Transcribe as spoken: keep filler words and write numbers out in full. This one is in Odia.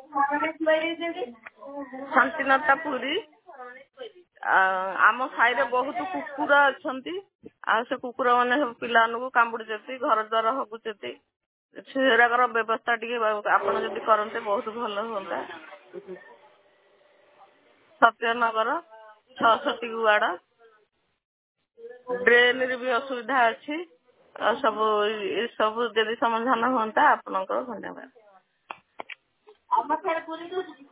ଶାନ୍ତିନତା ପୁରୀ। ଆମ ସାହିରେ ବହୁତ କୁକୁର ଅଛନ୍ତି ଆଉ ସେ କୁକୁର ମାନେ ସବୁ ପିଲାମାନଙ୍କୁ କାମୁଡୁଛନ୍ତି, ଘର ଦ୍ୱାର ହଗୁଛନ୍ତି। ସେଗୁଡାକର ବ୍ୟବସ୍ଥା ଟିକେ ଆପଣ ଯଦି କରନ୍ତେ ବହୁତ ଭଲ ହୁଅନ୍ତା। ସତ୍ୟନଗର ଛଅଷଠି ୱାର୍ଡ। ଡ୍ରେନରେ ବି ଅସୁବିଧା ଅଛି ଆଉ ସବୁ ଏ ସବୁ ଯଦି ସମାଧାନ ହୁଅନ୍ତା ଆପଣଙ୍କର ଧନ୍ୟବାଦ।